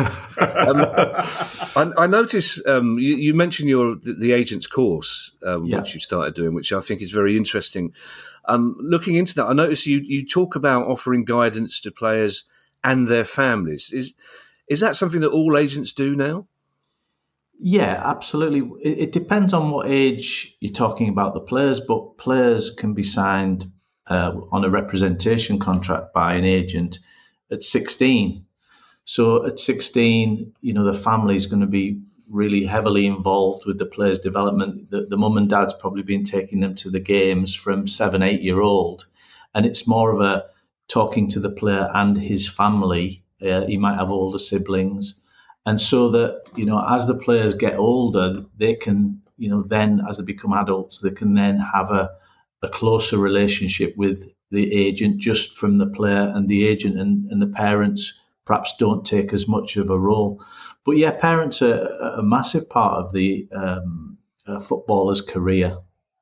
I noticed you mentioned the agent's course, which you started doing, which I think is very interesting. Looking into that, I noticed you talk about offering guidance to players and their families. Is that something that all agents do now? Yeah, absolutely. It depends on what age you're talking about the players, but players can be signed on a representation contract by an agent at 16. So at 16, you know, the family is going to be really heavily involved with the players' development. The mum and dad's probably been taking them to the games from 7, 8 year old. And it's more of a talking to the player and his family. He might have older siblings. And so that, you know, as the players get older, they can, you know, then as they become adults, they can then have a closer relationship with the agent just from the player, and the agent and the parents perhaps don't take as much of a role. But yeah, parents are a massive part of the footballer's career.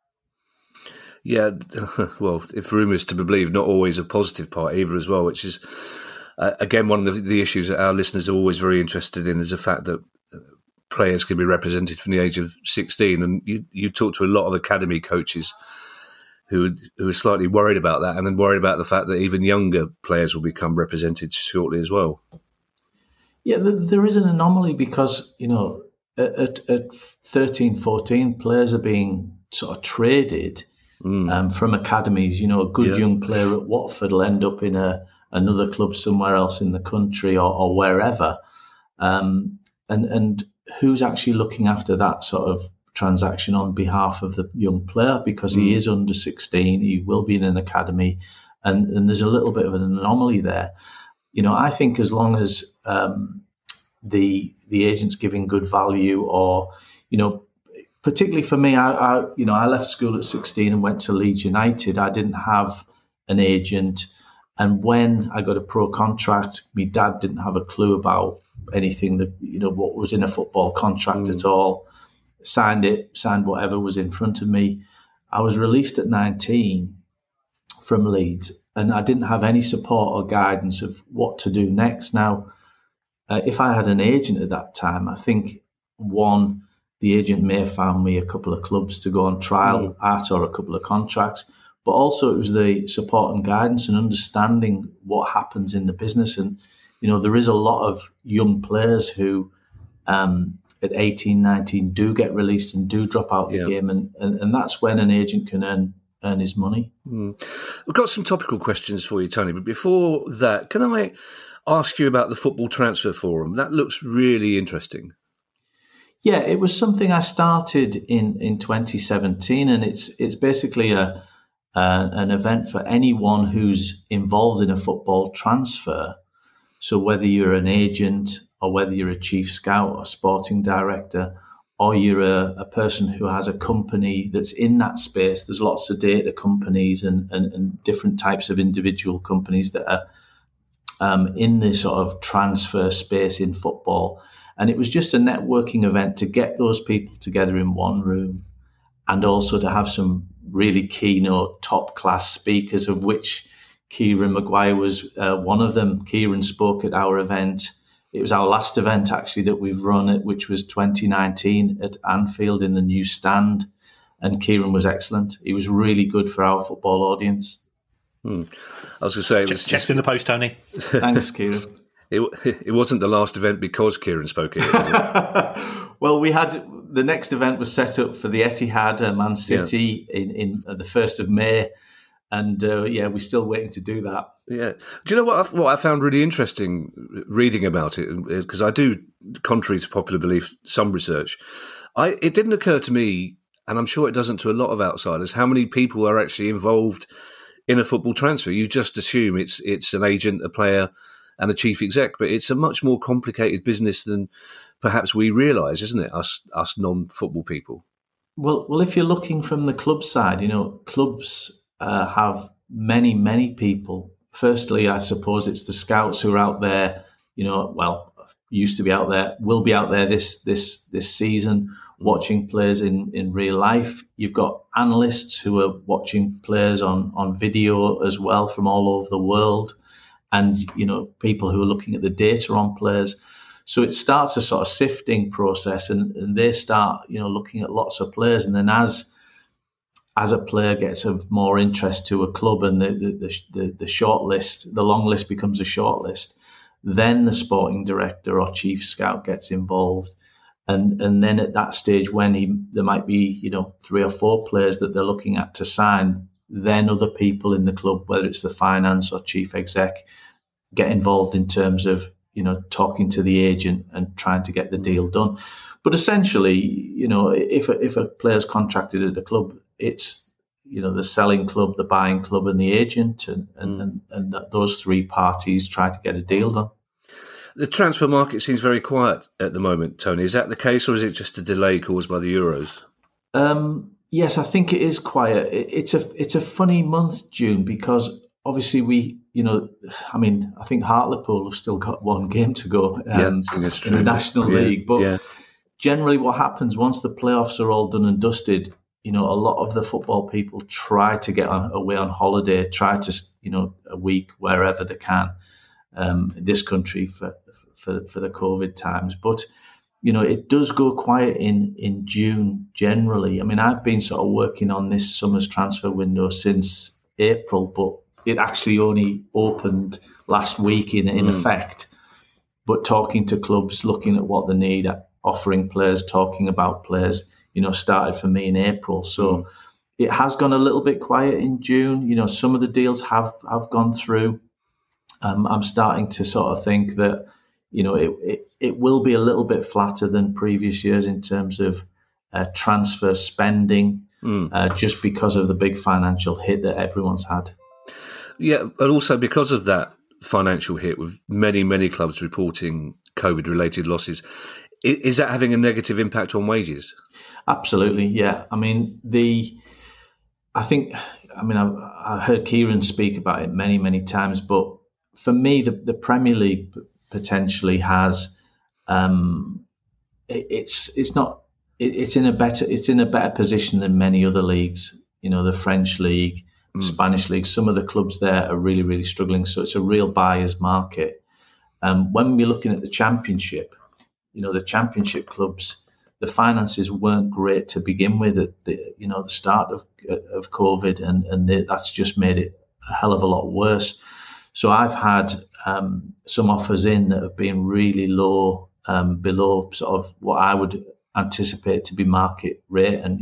Yeah, well, if rumours to be believed, not always a positive part either as well, which is, again, one of the issues that our listeners are always very interested in is the fact that players can be represented from the age of 16. And you talk to a lot of academy coaches who are slightly worried about that, and then worried about the fact that even younger players will become represented shortly as well. Yeah, there is an anomaly because, you know, at 13, 14, players are being sort of traded from academies. You know, a good young player at Watford will end up in another club somewhere else in the country or wherever. And who's actually looking after that sort of transaction on behalf of the young player, because he is under 16, he will be in an academy, and there's a little bit of an anomaly there. You know, I think as long as the agent's giving good value, or, you know, particularly for me, I left school at 16 and went to Leeds United. I didn't have an agent, and when I got a pro contract, my dad didn't have a clue about anything that, you know, what was in a football contract at all. Signed whatever was in front of me. I was released at 19 from Leeds, and I didn't have any support or guidance of what to do next. Now, if I had an agent at that time, I think, one, the agent may have found me a couple of clubs to go on trial at, or a couple of contracts, but also it was the support and guidance and understanding what happens in the business. And, you know, there is a lot of young players who at 18, 19 do get released and do drop out the game, and that's when an agent can earn his money. We've got some topical questions for you, Tony, but before that, can I ask you about the Football Transfer Forum? That looks really interesting. Yeah, it was something I started in 2017, and it's basically an event for anyone who's involved in a football transfer. So whether you're an agent, or whether you're a chief scout or sporting director, or you're a person who has a company that's in that space, there's lots of data companies and different types of individual companies that are in this sort of transfer space in football. And it was just a networking event to get those people together in one room, and also to have some really keynote, top-class speakers, of which Kieran Maguire was one of them. Kieran spoke at our event. It was our last event, actually, that we've run, which was 2019 at Anfield in the new stand. And Kieran was excellent. He was really good for our football audience. I was going to say... It was checked in the post, Tony. Thanks, Kieran. It wasn't the last event because Kieran spoke here. Well, we had... The next event was set up for the Etihad, Man City, in the 1st of May. And we're still waiting to do that. Yeah. Do you know what I found really interesting reading about it? Because I do, contrary to popular belief, some research. It didn't occur to me, and I'm sure it doesn't to a lot of outsiders, how many people are actually involved in a football transfer. You just assume it's an agent, a player, and a chief exec, but it's a much more complicated business than perhaps we realise, isn't it? Us non-football people. Well, if you're looking from the club side, you know, clubs have many people. Firstly, I suppose it's the scouts who are out there, used to be out there, will be out there this season, watching players in real life. You've got analysts who are watching players on video as well from all over the world, and people who are looking at the data on players. So it starts a sort of sifting process, and they start looking at lots of players, and then as a player gets of more interest to a club, and the short list, the long list becomes a short list, then the sporting director or chief scout gets involved. And then at that stage, when there might be 3 or 4 players that they're looking at to sign, then other people in the club, whether it's the finance or chief exec, get involved in terms of talking to the agent and trying to get the deal done. But essentially, if a player's contracted at a club, it's the selling club, the buying club, and the agent, and those 3 parties try to get a deal done. The transfer market seems very quiet at the moment, Tony. Is that the case, or is it just a delay caused by the Euros? Yes, I think it is quiet. It's a funny month, June, because obviously I think Hartlepool have still got 1 game to go in the National League. But generally what happens once the playoffs are all done and dusted, a lot of the football people try to get away on holiday, try to, a week wherever they can in this country for the COVID times. But, it does go quiet in June generally. I mean, I've been sort of working on this summer's transfer window since April, but it actually only opened last week in effect. But talking to clubs, looking at what they need, offering players, talking about players, started for me in April. So it has gone a little bit quiet in June. Some of the deals have gone through. I'm starting to sort of think that, it will be a little bit flatter than previous years in terms of transfer spending, just because of the big financial hit that everyone's had. Yeah, but also because of that financial hit, with many clubs reporting COVID-related losses, is that having a negative impact on wages? Absolutely, yeah. I mean, I heard Kieran speak about it many times, but for me, the Premier League potentially has it's in a better position than many other leagues. The French league, Spanish league, some of the clubs there are really, really struggling. So it's a real buyer's market. When we're looking at the Championship, the Championship clubs, the finances weren't great to begin with at the start of COVID, and that's just made it a hell of a lot worse. So I've had some offers in that have been really low, below sort of what I would anticipate to be market rate, and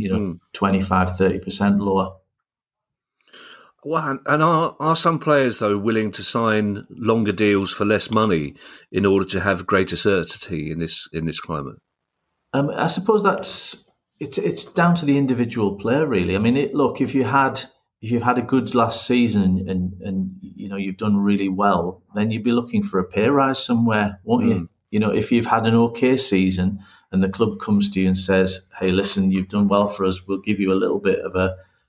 25-30% lower. Well, and are some players, though, willing to sign longer deals for less money in order to have greater certainty in this climate? I suppose it's down to the individual player, really. I mean, if you've had a good last season and you've done really well, then you'd be looking for a pay rise somewhere, won't you? If you've had an okay season and the club comes to you and says, "Hey, listen, you've done well for us. We'll give you a little bit of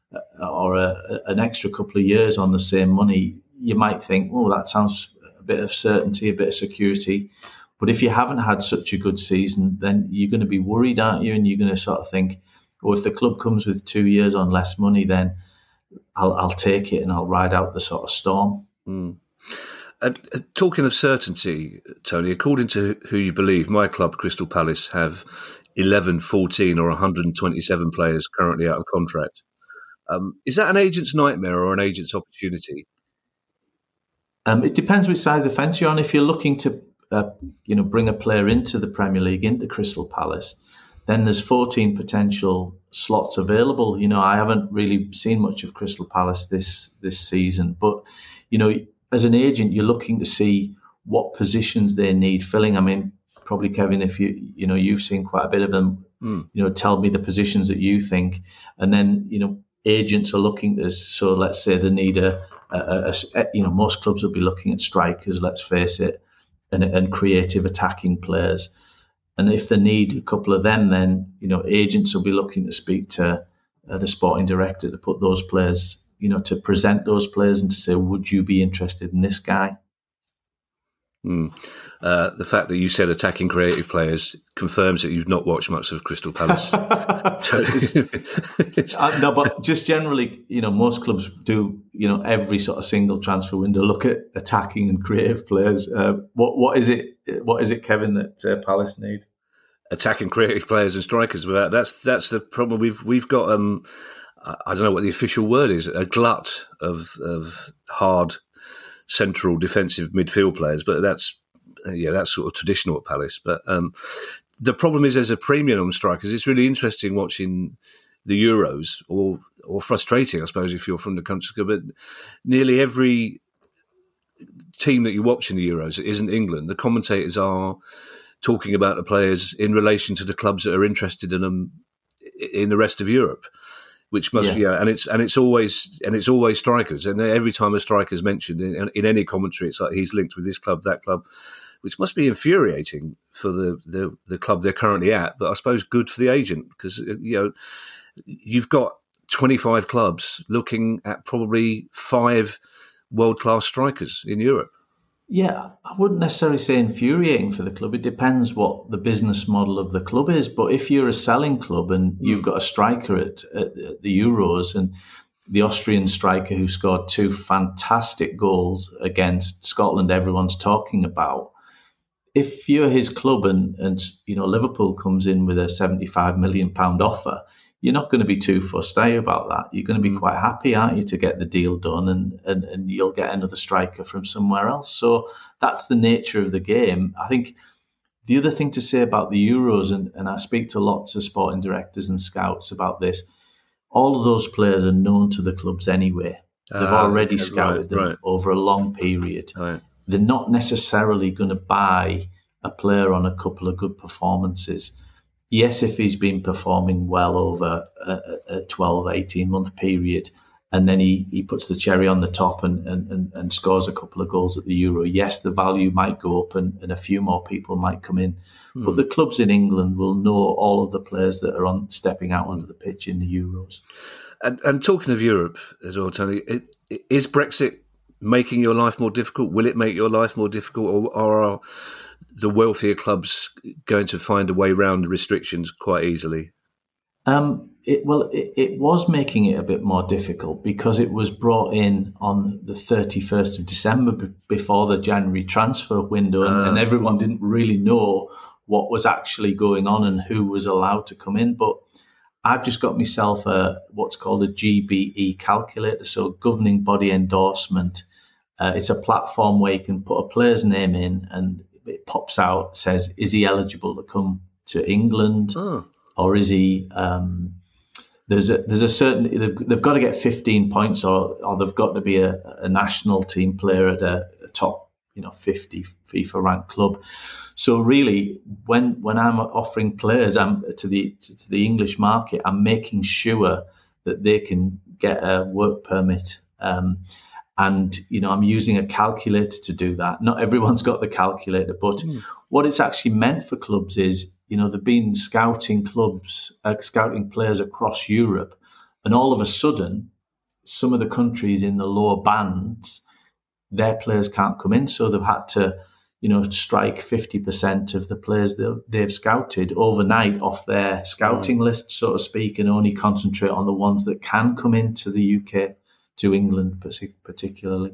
an extra couple of years on the same money," you might think, "Oh, that sounds a bit of certainty, a bit of security." But if you haven't had such a good season, then you're going to be worried, aren't you? And you're going to sort of think, well, if the club comes with 2 years on less money, then I'll take it and I'll ride out the sort of storm. Talking of certainty, Tony, according to Who You Believe, my club, Crystal Palace, have 11, 14 or 127 players currently out of contract. Is that an agent's nightmare or an agent's opportunity? It depends which side of the fence you're on. If you're looking to bring a player into the Premier League, into Crystal Palace, then there's 14 potential slots available. I haven't really seen much of Crystal Palace this season, but as an agent, you're looking to see what positions they need filling. I mean, probably Kevin, if you've seen quite a bit of them, tell me the positions that you think, and then agents are looking to. So let's say they need most clubs will be looking at strikers. Let's face it. And creative attacking players. And if they need a couple of them, then agents will be looking to speak to the sporting director to put those players to present those players and to say, would you be interested in this guy? The fact that you said attacking creative players confirms that you've not watched much of Crystal Palace. No, but just generally, most clubs do, every sort of single transfer window look at attacking and creative players. What is it, Kevin, that Palace need? Attacking creative players and strikers. That's the problem. We've got I don't know what the official word is, a glut of hard central defensive midfield players, but that's sort of traditional at Palace. But the problem is, as a premium on strikers, it's really interesting watching the Euros, or frustrating, I suppose, if you're from the country. But nearly every team that you watch in the Euros isn't England. The commentators are talking about the players in relation to the clubs that are interested in them in the rest of Europe. Which must be, and it's always strikers, and every time a striker is mentioned in any commentary, it's like he's linked with this club, that club, which must be infuriating for the club they're currently at. But I suppose good for the agent, because you've got 25 clubs looking at probably 5 world-class strikers in Europe. Yeah, I wouldn't necessarily say infuriating for the club. It depends what the business model of the club is. But if you're a selling club and you've got a striker at the Euros, and the Austrian striker who scored 2 fantastic goals against Scotland, everyone's talking about, if you're his club and Liverpool comes in with a £75 million offer, you're not going to be too fussed about that. You're going to be quite happy, aren't you, to get the deal done, and you'll get another striker from somewhere else. So that's the nature of the game. I think the other thing to say about the Euros, and I speak to lots of sporting directors and scouts about this, all of those players are known to the clubs anyway. They've already scouted them over a long period. Right. They're not necessarily going to buy a player on a couple of good performances. Yes, if he's been performing well over a 12, 18-month period, and then he puts the cherry on the top and scores a couple of goals at the Euro, yes, the value might go up and a few more people might come in. But the clubs in England will know all of the players that are stepping out onto the pitch in the Euros. And talking of Europe as well, Tony, is Brexit making your life more difficult? Will it make your life more difficult, or are the wealthier clubs going to find a way around the restrictions quite easily? It was making it a bit more difficult because it was brought in on the 31st of December before the January transfer window, and everyone didn't really know what was actually going on and who was allowed to come in. But I've just got myself what's called a GBE calculator, so governing body endorsement. It's a platform where you can put a player's name in and it pops out, says, is he eligible to come to England? Or is he? There's a certain. They've got to get 15 points, or they've got to be a national team player at a top 50 FIFA ranked club. So really, when I'm offering players to the English market, I'm making sure that they can get a work permit. And I'm using a calculator to do that. Not everyone's got the calculator, but what it's actually meant for clubs is, they've been scouting players across Europe, and all of a sudden, some of the countries in the lower bands, their players can't come in, so they've had to, strike 50% of the players they've scouted overnight off their scouting list, so to speak, and only concentrate on the ones that can come into the UK. To England particularly.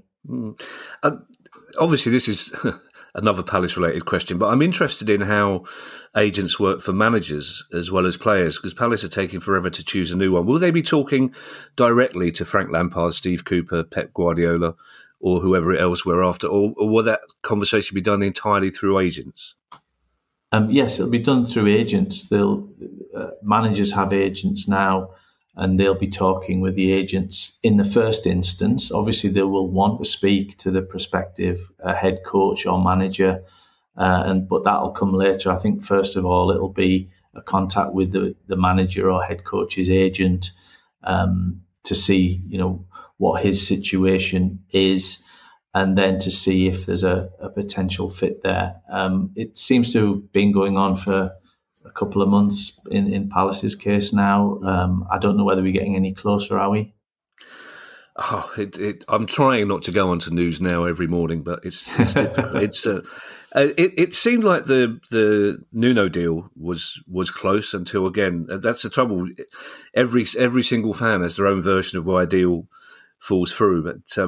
Obviously, this is another Palace-related question, but I'm interested in how agents work for managers as well as players, because Palace are taking forever to choose a new one. Will they be talking directly to Frank Lampard, Steve Cooper, Pep Guardiola, or whoever else we're after, or will that conversation be done entirely through agents? Yes, it'll be done through agents. Managers have agents now, and they'll be talking with the agents in the first instance. Obviously, they will want to speak to the prospective head coach or manager, but that'll come later. I think, first of all, it'll be a contact with the manager or head coach's agent to see, what his situation is, and then to see if there's a potential fit there. It seems to have been going on for a couple of months in Palace's case now. I don't know whether we're getting any closer, are we? I'm trying not to go onto News Now every morning, but it's difficult. It seemed like the Nuno deal was close until, again, that's the trouble. Every single fan has their own version of why a deal falls through, but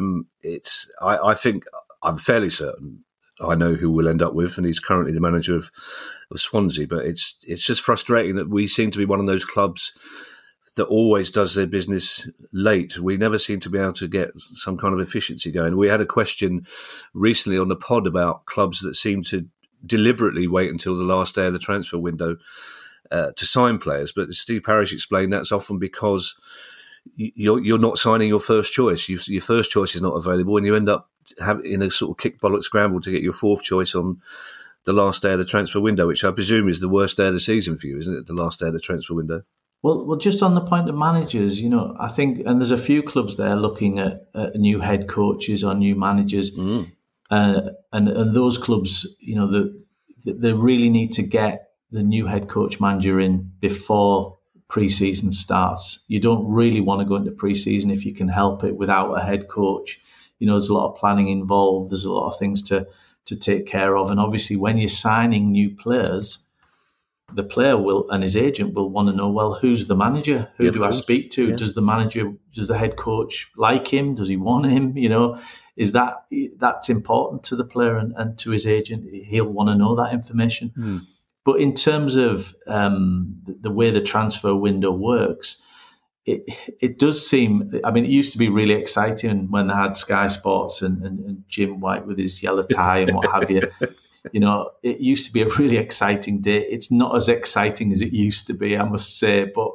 I think I'm fairly certain I know who we'll end up with, and he's currently the manager of Swansea. But it's just frustrating that we seem to be one of those clubs that always does their business late. We never seem to be able to get some kind of efficiency going. We had a question recently on the pod about clubs that seem to deliberately wait until the last day of the transfer window to sign players. But as Steve Parish explained, that's often because you're not signing your first choice. Your first choice is not available, and you end up in a sort of kick bollock scramble to get your fourth choice on the last day of the transfer window, which I presume is the worst day of the season for you, isn't it? The last day of the transfer window. Well, just on the point of managers, I think, and there's a few clubs there looking at new head coaches or new managers, and those clubs, they really need to get the new head coach manager in before pre-season starts. You don't really want to go into pre-season if you can help it without a head coach. There's a lot of planning involved. There's a lot of things to take care of, and obviously, when you're signing new players, the player will and his agent will want to know, well, who's the manager? Who do I speak to? Yeah. Does the head coach like him? Does he want him? Is that's important to the player and to his agent? He'll want to know that information. But in terms of the way the transfer window works, it does seem, it used to be really exciting when they had Sky Sports and Jim White with his yellow tie and what have you. It used to be a really exciting day. It's not as exciting as it used to be, I must say. But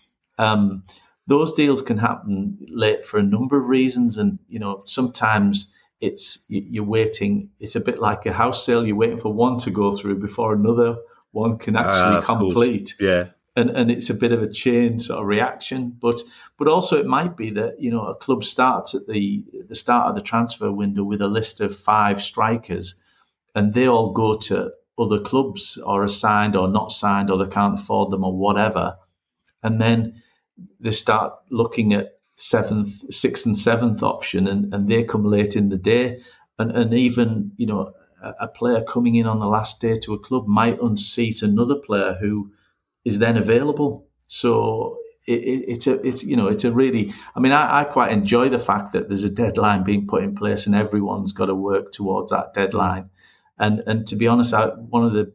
those deals can happen late for a number of reasons. And, sometimes you're waiting. It's a bit like a house sale. You're waiting for one to go through before another one can actually complete. Yeah. And it's a bit of a chain sort of reaction. But also it might be that, a club starts at the start of the transfer window with a list of 5 strikers, and they all go to other clubs or are signed or not signed, or they can't afford them or whatever. And then they start looking at 6th and 7th option, and they come late in the day. And even, a player coming in on the last day to a club might unseat another player who is then available. So it's a really, I quite enjoy the fact that there's a deadline being put in place and everyone's got to work towards that deadline. And to be honest, it was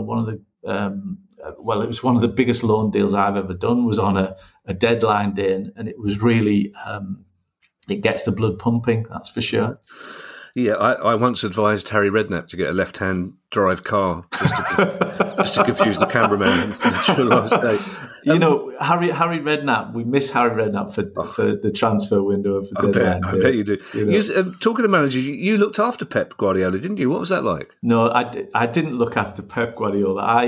one of the biggest loan deals I've ever done was on a deadline day, and it was really, it gets the blood pumping, that's for sure. Yeah, I once advised Harry Redknapp to get a left-hand drive car just to confuse the cameraman on the last day. Harry Redknapp, we miss Harry Redknapp for the transfer window of the deadline. I bet you do. Talking to managers, you looked after Pep Guardiola, didn't you? What was that like? No, I didn't look after Pep Guardiola.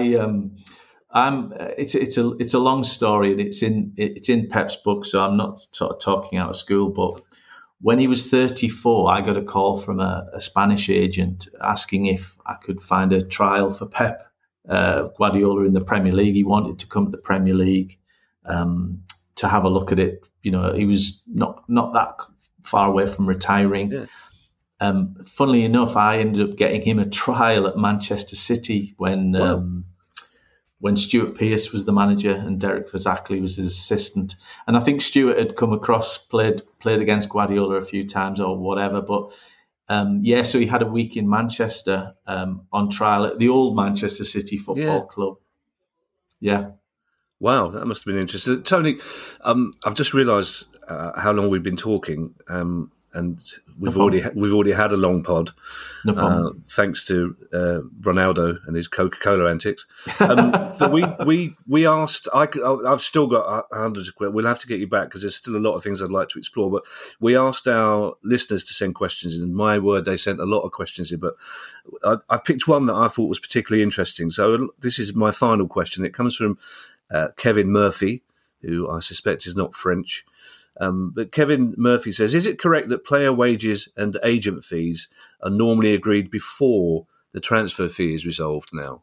It's a long story, and it's in Pep's book, so I'm not sort of talking out of school, but when he was 34, I got a call from a Spanish agent asking if I could find a trial for Pep Guardiola in the Premier League. He wanted to come to the Premier League to have a look at it. He was not that far away from retiring. Yeah. Funnily enough, I ended up getting him a trial at Manchester City when Stuart Pearce was the manager and Derek Verzakli was his assistant. And I think Stuart had come across, played against Guardiola a few times or whatever. But so he had a week in Manchester on trial at the old Manchester City Football Club. Yeah. Wow, that must have been interesting. Tony, I've just realised how long we've been talking. And we've already had a long pod, no problem. Thanks to Ronaldo and his Coca-Cola antics. But we asked. I've still got hundreds of questions. We'll have to get you back because there's still a lot of things I'd like to explore. But we asked our listeners to send questions in. My word, they sent a lot of questions in. But I've picked one that I thought was particularly interesting. So this is my final question. It comes from Kevin Murphy, who I suspect is not French. But Kevin Murphy says, is it correct that player wages and agent fees are normally agreed before the transfer fee is resolved now?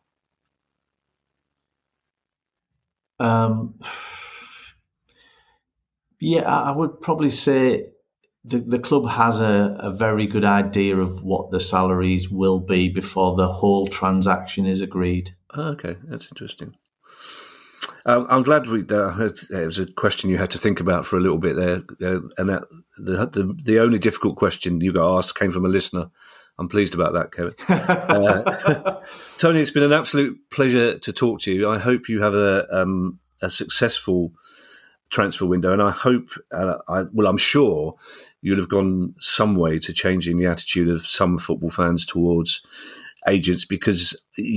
I would probably say the club has a very good idea of what the salaries will be before the whole transaction is agreed. Oh, okay, that's interesting. I'm glad it was a question you had to think about for a little bit there, and that the only difficult question you got asked came from a listener. I'm pleased about that, Kevin. Tony, it's been an absolute pleasure to talk to you. I hope you have a successful transfer window, and I hope, I'm sure you'll have gone some way to changing the attitude of some football fans towards agents, because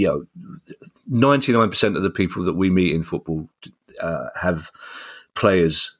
99% of the people that we meet in football have players'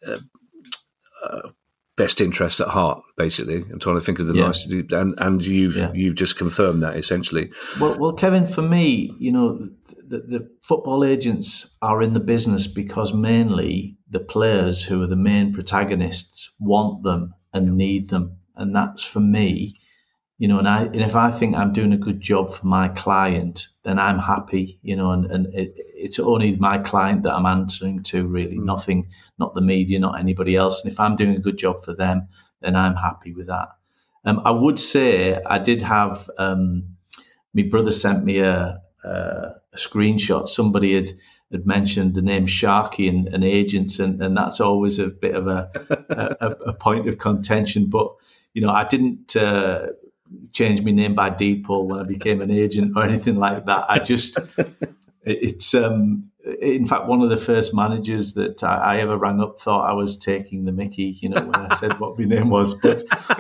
best interests at heart. Basically, I'm trying to think of the nicety, and you've just confirmed that essentially. Well, Kevin, for me, the football agents are in the business because mainly the players who are the main protagonists want them and need them, and that's for me. And if I think I'm doing a good job for my client, then I'm happy, and it's only my client that I'm answering to, really. Nothing, not the media, not anybody else. And if I'm doing a good job for them, then I'm happy with that. I would say I did have, my brother sent me a screenshot. Somebody had mentioned the name Sharky and agents, and that's always a bit of a point of contention. But, I didn't change my name by deed poll when I became an agent or anything like that. It's in fact, one of the first managers that I ever rang up thought I was taking the mickey, when I said what my name was. But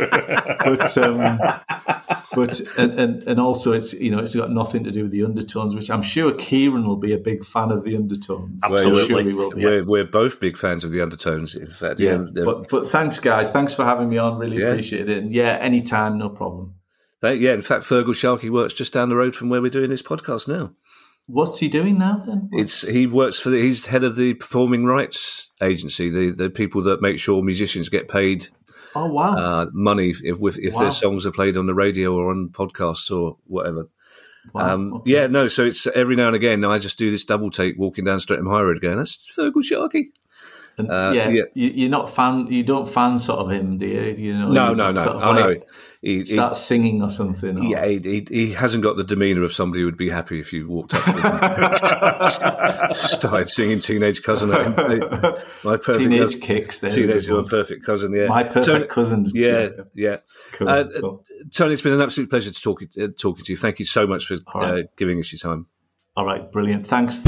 also it's got nothing to do with the undertones, which I'm sure Kieran will be a big fan of the undertones. Absolutely. We're both big fans of the undertones, in fact. Yeah. But thanks, guys. Thanks for having me on. Really appreciate it. And anytime, no problem. In fact, Fergal Sharkey works just down the road from where we're doing this podcast now. What's he doing now then? He works he's head of the performing rights agency, the people that make sure musicians get paid. Oh wow! Money if their songs are played on the radio or on podcasts or whatever. Wow. Okay. So it's every now and again I just do this double take walking down Streatham High Road going, that's Fergal Sharkey. And you're not fan. You don't fan sort of him, do you? No. No. He starts singing or something. Or... Yeah, he hasn't got the demeanour of somebody who would be happy if you walked up to him and started singing "Teenage Cousin." My perfect teenage kicks. Teenage Your Perfect Cousin. Yeah, my perfect cousins. Yeah. Cool. Tony, it's been an absolute pleasure to talking to you. Thank you so much for giving us your time. All right, brilliant. Thanks.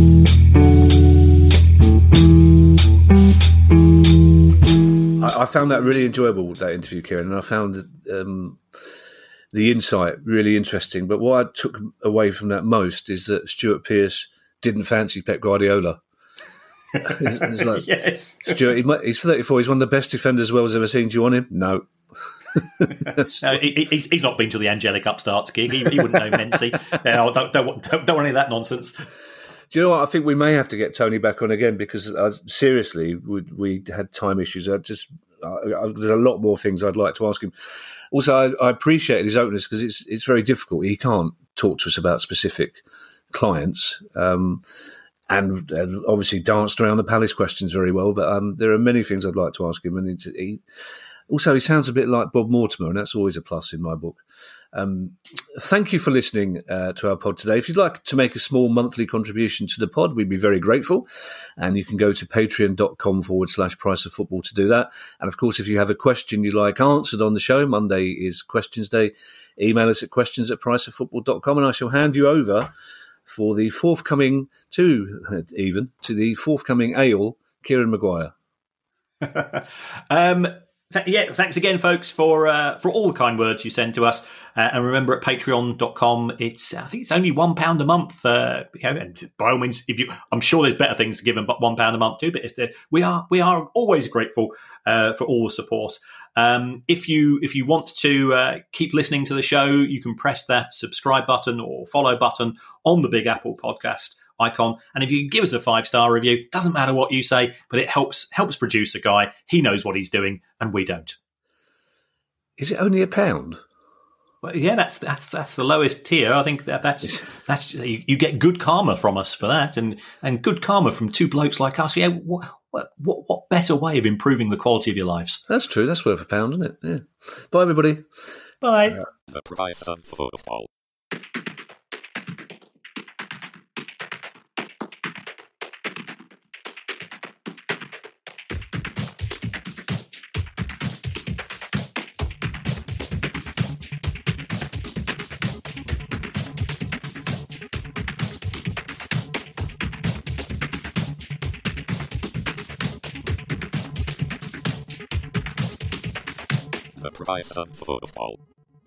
I found that really enjoyable, that interview, Kieran, and I found the insight really interesting. But what I took away from that most is that Stuart Pearce didn't fancy Pep Guardiola. It's like, yes. Stuart, he's 34, he's one of the best defenders the world's ever seen. Do you want him? No. No, he's not been to the Angelic Upstarts gig. He wouldn't know Mency. Don't want any of that nonsense. Do you know what? I think we may have to get Tony back on again because seriously, we had time issues. There's a lot more things I'd like to ask him. Also, I appreciate his openness because it's very difficult. He can't talk to us about specific clients, and obviously danced around the Palace questions very well. But there are many things I'd like to ask him, and he sounds a bit like Bob Mortimer, and that's always a plus in my book. Thank you for listening to our pod today. If you'd like to make a small monthly contribution to the pod, we'd be very grateful. And you can go to patreon.com/Price of Football to do that. And of course, if you have a question you'd like answered on the show, Monday is Questions Day. Email us at questions@priceoffootball.com, and I shall hand you over for the forthcoming to the forthcoming ale, Kieran Maguire. Thanks again, folks, for all the kind words you send to us. And remember, at patreon.com, I think it's only £1 a month. And by all means, I'm sure there's better things to give them, but £1 a month too. But we are always grateful for all the support. If you want to keep listening to the show, you can press that subscribe button or follow button on the Big Apple podcast icon, and if you give us a 5-star review, doesn't matter what you say, but it helps producer guy. He knows what he's doing and we don't. Is it only £1? Well, yeah, that's the lowest tier. I think that's you get good karma from us for that, and good karma from two blokes like us. Yeah, what better way of improving the quality of your lives? That's true. That's worth £1, isn't it? Yeah. Bye, everybody. Bye. The price of football. The price of football.